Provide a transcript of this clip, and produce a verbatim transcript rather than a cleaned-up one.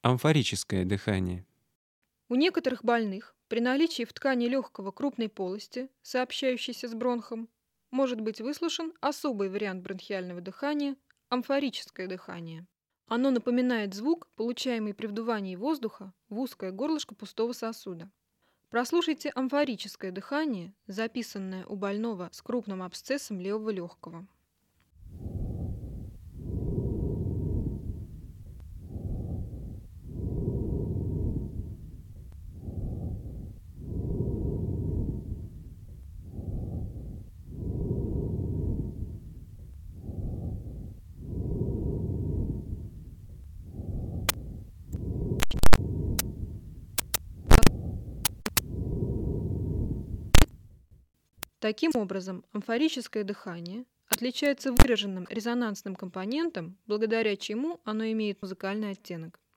Амфорическое дыхание. У некоторых больных при наличии в ткани легкого крупной полости, сообщающейся с бронхом, может быть выслушан особый вариант бронхиального дыхания – амфорическое дыхание. Оно напоминает звук, получаемый при вдувании воздуха в узкое горлышко пустого сосуда. Прослушайте амфорическое дыхание, записанное у больного с крупным абсцессом левого легкого. Таким образом, амфорическое дыхание отличается выраженным резонансным компонентом, благодаря чему оно имеет музыкальный оттенок.